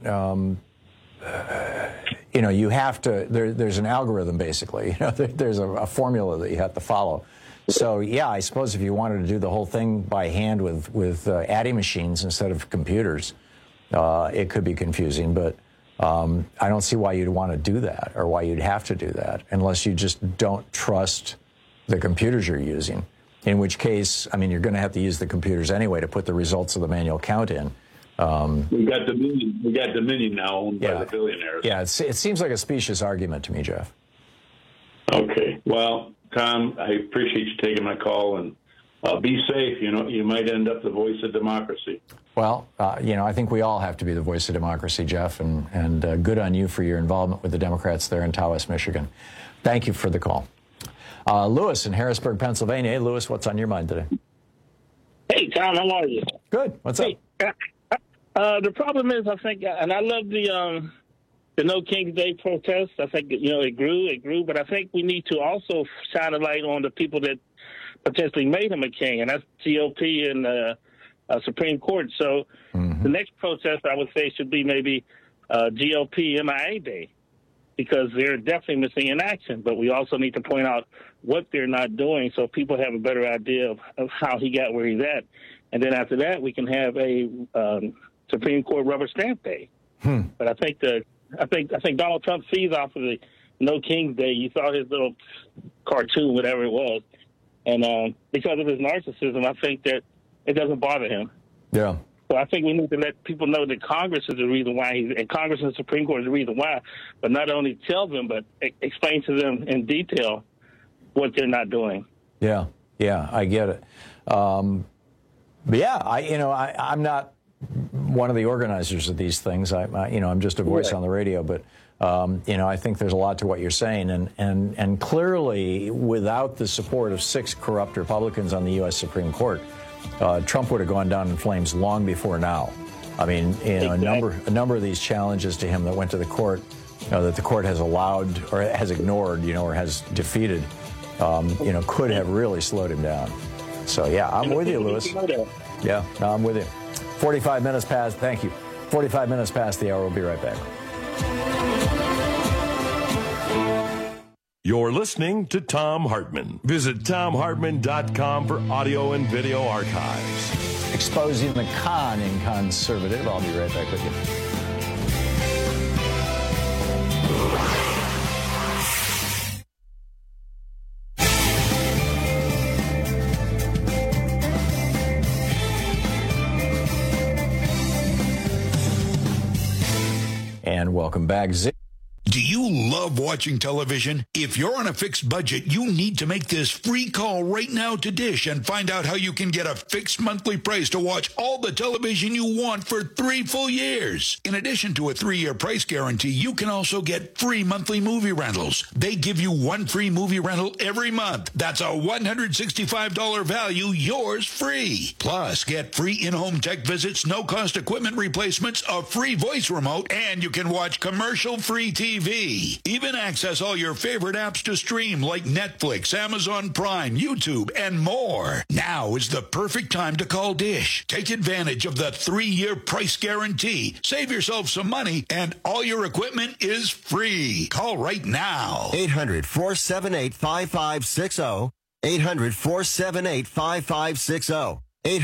you have to. There's an algorithm, basically. There's a formula that you have to follow. So, yeah, I suppose if you wanted to do the whole thing by hand with adding machines instead of computers, it could be confusing. But I don't see why you'd want to do that or why you'd have to do that unless you just don't trust the computers you're using. In which case, I mean, you're going to have to use the computers anyway to put the results of the manual count in. We got Dominion now owned by the billionaires. Yeah, it seems like a specious argument to me, Jeff. Okay. Well, Tom, I appreciate you taking my call, and be safe. You might end up the voice of democracy. Well, I think we all have to be the voice of democracy, Jeff, and good on you for your involvement with the Democrats there in Tawas, Michigan. Thank you for the call. Lewis in Harrisburg, Pennsylvania. Hey, Lewis, what's on your mind today? Hey, Tom, how are you? Good. What's up? The problem is, I think, and I love the No King's Day protest. I think, it grew, but I think we need to also shine a light on the people that potentially made him a king, and that's GOP and the Supreme Court. So the next protest, I would say, should be maybe GOP MIA Day, because they're definitely missing in action. But we also need to point out what they're not doing so people have a better idea of how he got where he's at. And then after that, we can have a Supreme Court rubber stamp day. But I think Donald Trump feeds off of the No King's Day. You saw his little cartoon, whatever it was. And because of his narcissism, I think that it doesn't bother him. Yeah. So I think we need to let people know that Congress is the reason why and Congress and the Supreme Court is the reason why, but not only tell them, but explain to them in detail what they're not doing. Yeah, I get it. I'm not one of the organizers of these things. I'm just a voice on the radio, but I think there's a lot to what you're saying, and clearly, without the support of 6 corrupt Republicans on the U.S. Supreme Court, Trump would have gone down in flames long before now. I mean, a number of these challenges to him that went to the court, that the court has allowed or has ignored, or has defeated, could have really slowed him down. So yeah, I'm with you, Lewis. Yeah, no, I'm with you. 45 minutes past. Thank you. 45 minutes past the hour. We'll be right back. You're listening to Thom Hartmann. Visit ThomHartmann.com for audio and video archives. Exposing the con in conservative. I'll be right back with you. And welcome back. Do you love watching television? If you're on a fixed budget, you need to make this free call right now to Dish and find out how you can get a fixed monthly price to watch all the television you want for 3 full years. In addition to a 3-year price guarantee, you can also get free monthly movie rentals. They give you 1 free movie rental every month. That's a $165 value, yours free. Plus, get free in-home tech visits, no-cost equipment replacements, a free voice remote, and you can watch commercial-free TV. Even access all your favorite apps to stream like Netflix, Amazon Prime, YouTube, and more. Now is the perfect time to call Dish. Take advantage of the 3-year price guarantee. Save yourself some money, and all your equipment is free. Call right now. 800-478-5560. 800-478-5560.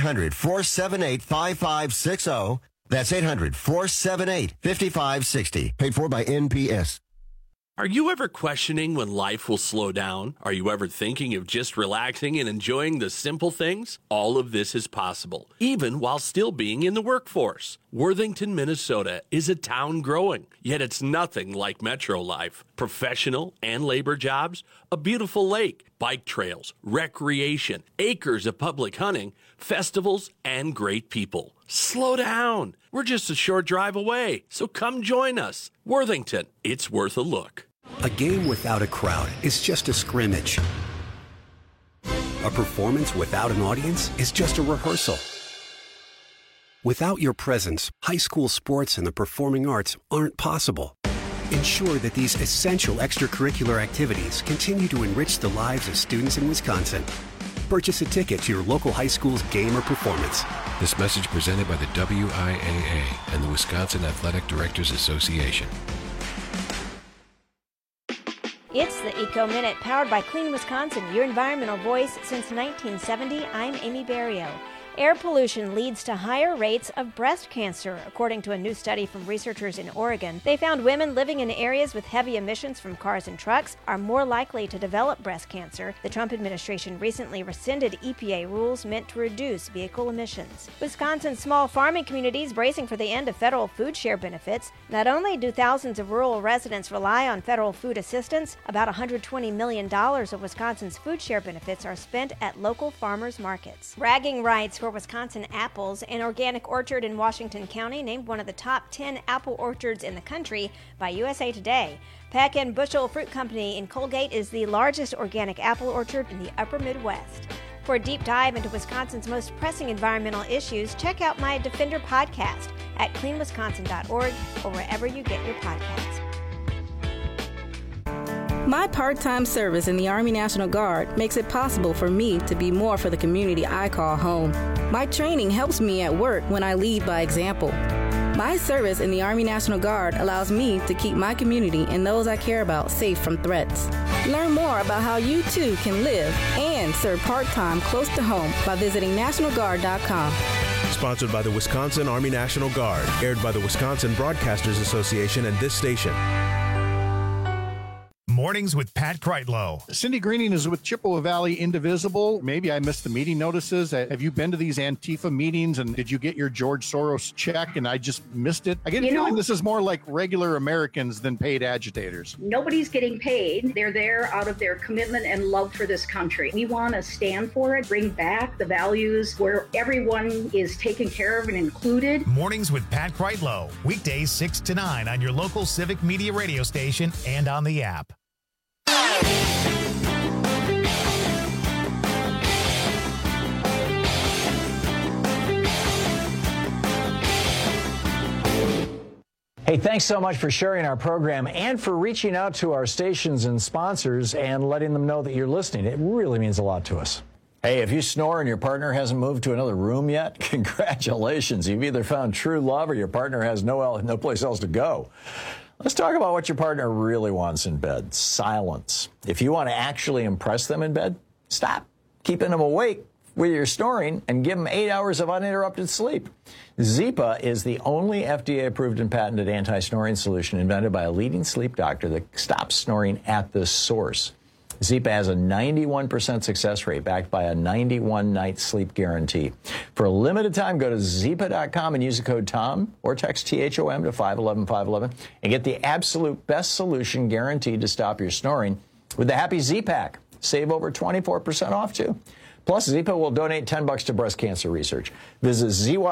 800-478-5560. That's 800-478-5560. Paid for by NPS. Are you ever questioning when life will slow down? Are you ever thinking of just relaxing and enjoying the simple things? All of this is possible, even while still being in the workforce. Worthington, Minnesota is a town growing, yet it's nothing like metro life. Professional and labor jobs, a beautiful lake, bike trails, recreation, acres of public hunting, festivals, and great people. Slow down. We're just a short drive away, so come join us. Worthington, it's worth a look. A game without a crowd is just a scrimmage. A performance without an audience is just a rehearsal. Without your presence, high school sports and the performing arts aren't possible. Ensure that these essential extracurricular activities continue to enrich the lives of students in Wisconsin. Purchase a ticket to your local high school's game or performance. This message presented by the WIAA and the Wisconsin Athletic Directors Association. It's the Eco Minute, powered by Clean Wisconsin, your environmental voice since 1970. I'm Amy Barrio. Air pollution leads to higher rates of breast cancer. According to a new study from researchers in Oregon, they found women living in areas with heavy emissions from cars and trucks are more likely to develop breast cancer. The Trump administration recently rescinded EPA rules meant to reduce vehicle emissions. Wisconsin's small farming communities bracing for the end of federal food share benefits. Not only do thousands of rural residents rely on federal food assistance, about $120 million of Wisconsin's food share benefits are spent at local farmers markets. Bragging rights for Wisconsin apples. An organic orchard in Washington County named one of the top 10 apple orchards in the country by USA Today. Peck and Bushel Fruit Company in Colgate is the largest organic apple orchard in the upper Midwest. For a deep dive into Wisconsin's most pressing environmental issues, check out my Defender podcast at cleanwisconsin.org or wherever you get your podcasts. My part-time service in the Army National Guard makes it possible for me to be more for the community I call home. My training helps me at work when I lead by example. My service in the Army National Guard allows me to keep my community and those I care about safe from threats. Learn more about how you too can live and serve part-time close to home by visiting NationalGuard.com. Sponsored by the Wisconsin Army National Guard, aired by the Wisconsin Broadcasters Association and this station. Mornings with Pat Kreitlow. Cindy Greening is with Chippewa Valley Indivisible. Maybe I missed the meeting notices. Have you been to these Antifa meetings, and did you get your George Soros check and I just missed it? I get a feeling this is more like regular Americans than paid agitators. Nobody's getting paid. They're there out of their commitment and love for this country. We want to stand for it, bring back the values where everyone is taken care of and included. Mornings with Pat Kreitlow. Weekdays 6 to 9 on your local Civic Media radio station and on the app. Hey, thanks so much for sharing our program and for reaching out to our stations and sponsors and letting them know that you're listening. It really means a lot to us. Hey, if you snore and your partner hasn't moved to another room yet, congratulations. You've either found true love or your partner has no place else to go. Let's talk about what your partner really wants in bed. Silence. If you want to actually impress them in bed, stop keeping them awake with your snoring and give them 8 hours of uninterrupted sleep. Zipa is the only FDA-approved and patented anti-snoring solution invented by a leading sleep doctor that stops snoring at the source. Zipa has a 91% success rate backed by a 91-night sleep guarantee. For a limited time, go to Zipa.com and use the code TOM or text THOM to 511-511 and get the absolute best solution guaranteed to stop your snoring with the Happy Z-Pack. Save over 24% off, too. Plus, Zipa will donate $10 to breast cancer research. Visit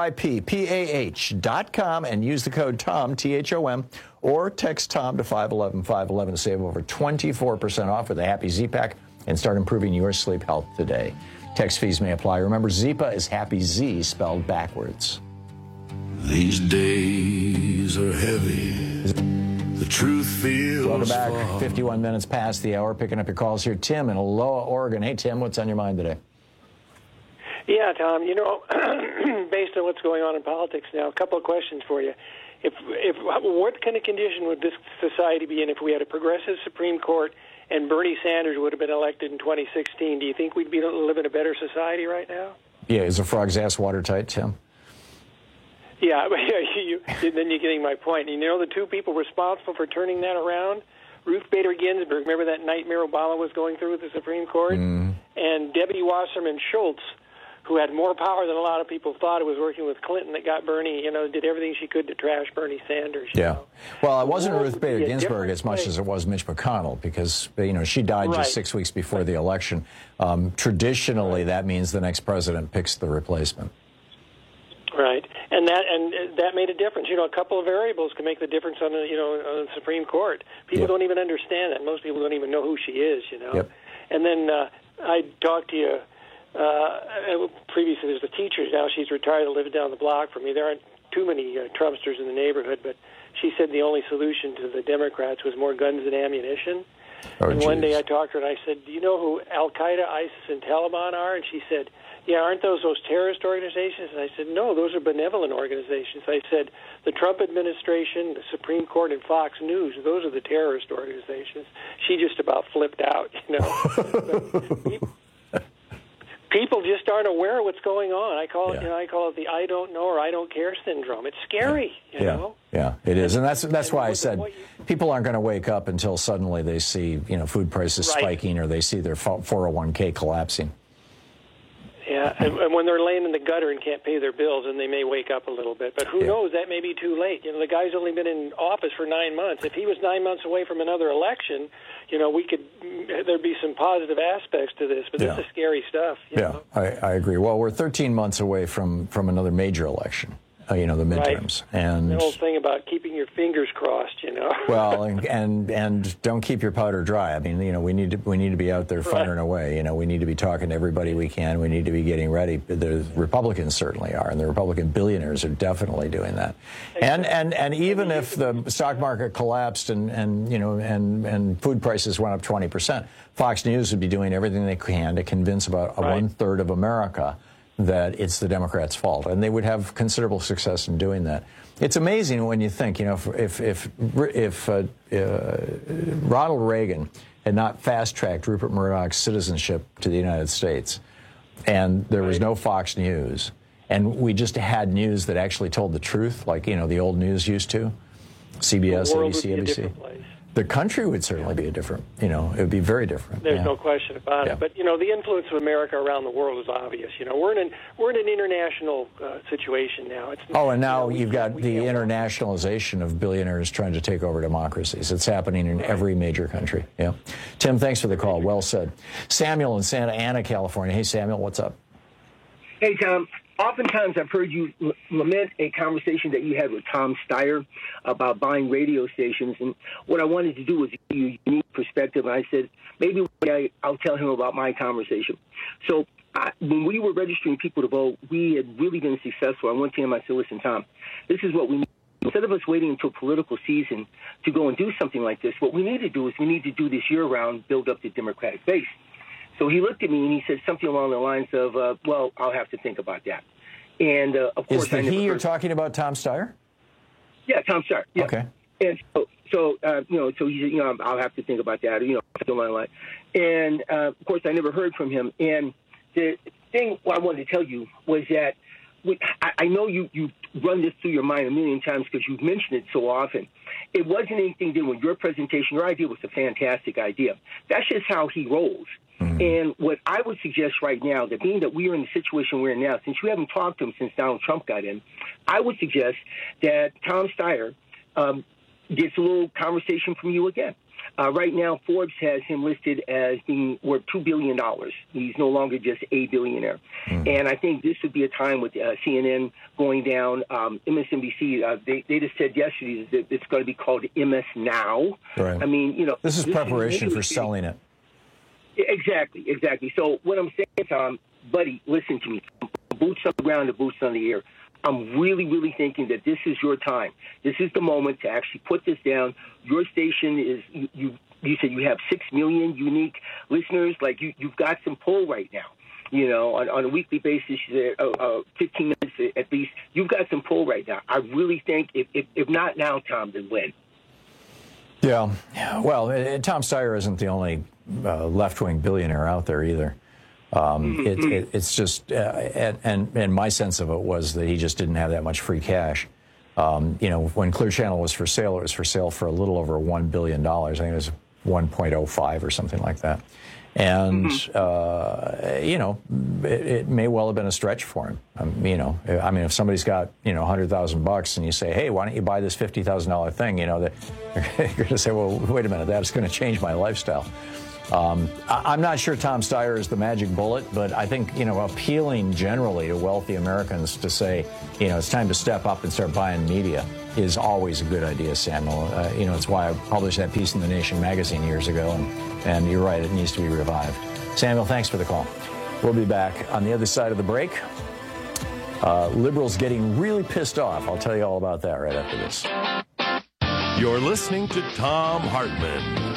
ZYPPAH.com and use the code TOM, T-H-O-M, or text TOM to 511-511 to save over 24% off with the Happy Z-Pack and start improving your sleep health today. Text fees may apply. Remember, Zipa is Happy Z spelled backwards. These days are heavy. The truth feels Welcome back. far. 51 minutes past the hour. Picking up your calls here. Tim in Aloha, Oregon. Hey, Tim, what's on your mind today? Yeah, Tom, based on what's going on in politics now, a couple of questions for you. What kind of condition would this society be in if we had a progressive Supreme Court and Bernie Sanders would have been elected in 2016? Do you think we'd live in a better society right now? Yeah, is a frog's ass watertight, Tim? Yeah, then you're getting my point. You know the two people responsible for turning that around? Ruth Bader Ginsburg, remember that nightmare Obama was going through with the Supreme Court? And Debbie Wasserman Schultz, who had more power than a lot of people thought, who was working with Clinton, that got Bernie, did everything she could to trash Bernie Sanders. Yeah. Well, it wasn't Ruth Bader Ginsburg as much as it was Mitch McConnell, because, she died just 6 weeks before the election. Traditionally, that means the next president picks the replacement. Right. And that made a difference. A couple of variables can make the difference on the Supreme Court. People don't even understand that. Most people don't even know who she is, Yep. And then I talked to you previously. There's a teacher now. She's retired, lives down the block from me. There aren't too many Trumpsters in the neighborhood, but she said the only solution to the Democrats was more guns and ammunition. One day I talked to her and I said, do you know who Al-Qaeda, ISIS, and Taliban are? And she said, yeah, aren't those terrorist organizations? And I said, no, those are benevolent organizations. I said, the Trump administration, the Supreme Court, and Fox News, those are the terrorist organizations. She just about flipped out, People just aren't aware of what's going on. I call it, I call it the I don't know or I don't care syndrome. It's scary, you know. Yeah, it is, and that's why I said people aren't going to wake up until suddenly they see food prices spiking or they see their 401k collapsing. Yeah, and when they're laying in the gutter and can't pay their bills, then they may wake up a little bit. But who knows? That may be too late. The guy's only been in office for 9 months. If he was 9 months away from another election, there'd be some positive aspects to this. But this is scary stuff. You know? I agree. Well, we're 13 months away from another major election. The midterms, and the whole thing about keeping your fingers crossed, Well, and don't keep your powder dry. I mean, we need to be out there firing away. We need to be talking to everybody we can. We need to be getting ready. The Republicans certainly are, and the Republican billionaires are definitely doing that. And even if the stock market collapsed and food prices went up 20%, Fox News would be doing everything they can to convince about 1/3 of America that it's the Democrats' fault, and they would have considerable success in doing that. It's amazing when you think, if Ronald Reagan had not fast-tracked Rupert Murdoch's citizenship to the United States, and there was no Fox News, and we just had news that actually told the truth, like the old news used to, CBS, ABC, NBC. The country would certainly be it would be very different. There's no question about it. But, the influence of America around the world is obvious. We're in an international situation now. And now you've got the internationalization of billionaires trying to take over democracies. It's happening in every major country. Yeah. Tim, thanks for the call. Well said. Samuel in Santa Ana, California. Hey, Samuel, what's up? Hey, Tom. Oftentimes I've heard you lament a conversation that you had with Tom Steyer about buying radio stations. And what I wanted to do was give you a unique perspective. And I said, maybe I'll tell him about my conversation. So when we were registering people to vote, we had really been successful. I went to him, I said, listen, Tom, this is what we need. Instead of us waiting until political season to go and do something like this, what we need to do is we need to do this year-round, build up the Democratic base. So he looked at me and he said something along the lines of, well, I'll have to think about that. And, of course, you're talking about Tom Steyer? Yeah, Tom Steyer. Yeah. Okay. And so he said, I'll have to think about that, something along the line. And, of course, I never heard from him. And the thing I wanted to tell you was that I know you run this through your mind a million times because you've mentioned it so often. It wasn't anything to do with your presentation. Your idea was a fantastic idea. That's just how he rolls. Mm-hmm. And what I would suggest right now, that being that we are in the situation we're in now, since you haven't talked to him since Donald Trump got in, I would suggest that Tom Steyer gets a little conversation from you again. Right now, Forbes has him listed as being worth $2 billion. He's no longer just a billionaire. Mm-hmm. And I think this would be a time with CNN going down, MSNBC. They just said yesterday that it's going to be called MS Now. Right. I mean, this is preparation for selling it. Exactly. So what I'm saying, Tom, buddy, listen to me. Boots on the ground and boots on the air. I'm really, really thinking that this is your time. This is the moment to actually put this down. Your station is, you said you have 6 million unique listeners. Like, you've got some pull right now. On a weekly basis, 15 minutes at least. You've got some pull right now. I really think, if not now, Tom, then when? Yeah. Well, Tom Steyer isn't the only left-wing billionaire out there either. It's just, and my sense of it was that he just didn't have that much free cash. When Clear Channel was for sale, it was for sale for a little over $1 billion. I think it was 1.05 or something like that. And, it may well have been a stretch for him. If somebody's got, $100,000 and you say, hey, why don't you buy this $50,000 thing, that you're going to say, well, wait a minute, that's going to change my lifestyle. I'm not sure Tom Steyer is the magic bullet, but I think, appealing generally to wealthy Americans to say, it's time to step up and start buying media is always a good idea, Samuel. It's why I published that piece in The Nation magazine years ago, and you're right, it needs to be revived. Samuel, thanks for the call. We'll be back on the other side of the break. Liberals getting really pissed off. I'll tell you all about that right after this. You're listening to Thom Hartmann.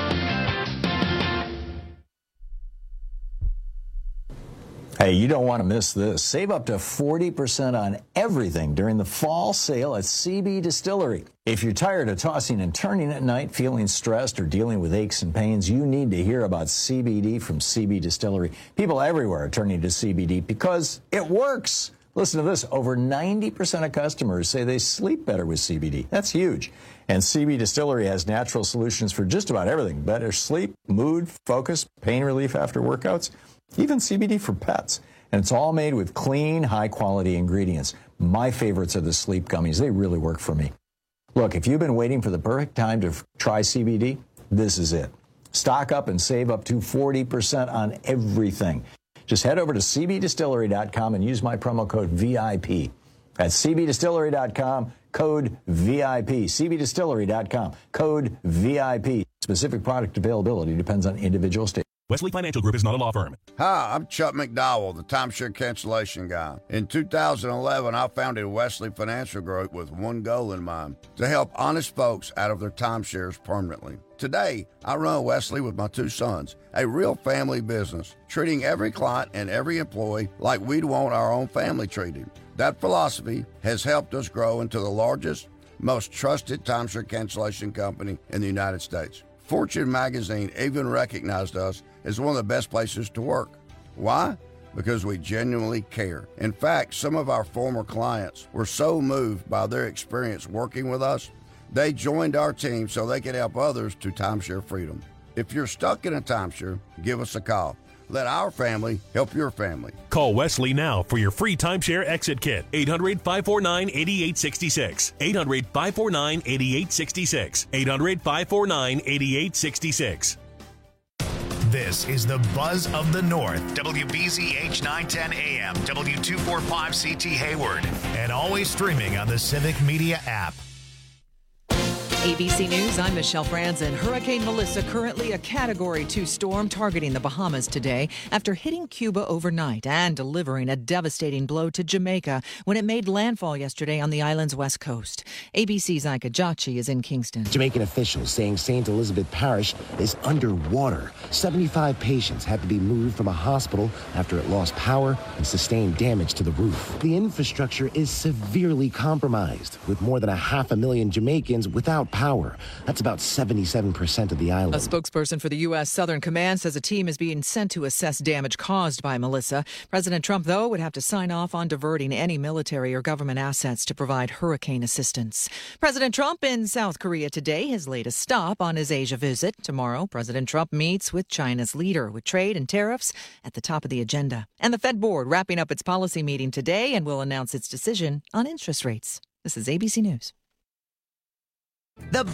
Hey, you don't want to miss this. Save up to 40% on everything during the fall sale at CB Distillery. If you're tired of tossing and turning at night, feeling stressed, or dealing with aches and pains, you need to hear about CBD from CB Distillery. People everywhere are turning to CBD because it works. Listen to this. Over 90% of customers say they sleep better with CBD. That's huge. And CB Distillery has natural solutions for just about everything. Better sleep, mood, focus, pain relief after workouts, even CBD for pets. And it's all made with clean, high-quality ingredients. My favorites are the sleep gummies. They really work for me. Look, if you've been waiting for the perfect time to try CBD, this is it. Stock up and save up to 40% on everything. Just head over to cbdistillery.com and use my promo code VIP. That's cbdistillery.com, code VIP. cbdistillery.com, code VIP. Specific product availability depends on individual states. Wesley Financial Group is not a law firm. Hi, I'm Chuck McDowell, the timeshare cancellation guy. In 2011, I founded Wesley Financial Group with one goal in mind, to help honest folks out of their timeshares permanently. Today, I run Wesley with my two sons, a real family business, treating every client and every employee like we'd want our own family treated. That philosophy has helped us grow into the largest, most trusted timeshare cancellation company in the United States. Fortune magazine even recognized us as one of the best places to work. Why? Because we genuinely care. In fact, some of our former clients were so moved by their experience working with us, They joined our team so they could help others to timeshare freedom. If you're stuck in a timeshare, give us a call. Let our family help your family. Call Wesley now for your free timeshare exit kit. 800-549-8866. 800-549-8866. 800-549-8866. This is the Buzz of the North. WBZH 910 AM, W245CT Hayward, and always streaming on the Civic Media app. ABC News, I'm Michelle Franzen. Hurricane Melissa currently a Category 2 storm targeting the Bahamas today after hitting Cuba overnight and delivering a devastating blow to Jamaica when it made landfall yesterday on the island's west coast. ABC's Ika Jachi is in Kingston. Jamaican officials saying St. Elizabeth Parish is underwater. 75 patients had to be moved from a hospital after it lost power and sustained damage to the roof. The infrastructure is severely compromised, with more than 500,000 Jamaicans without power. That's about 77% of the island. A spokesperson for the U.S. Southern Command says a team is being sent to assess damage caused by Melissa. President Trump, though, would have to sign off on diverting any military or government assets to provide hurricane assistance. President Trump in South Korea today, his latest stop on his Asia visit. Tomorrow, President Trump meets with China's leader, with trade and tariffs at the top of the agenda. And the Fed Board wrapping up its policy meeting today and will announce its decision on interest rates. This is ABC News.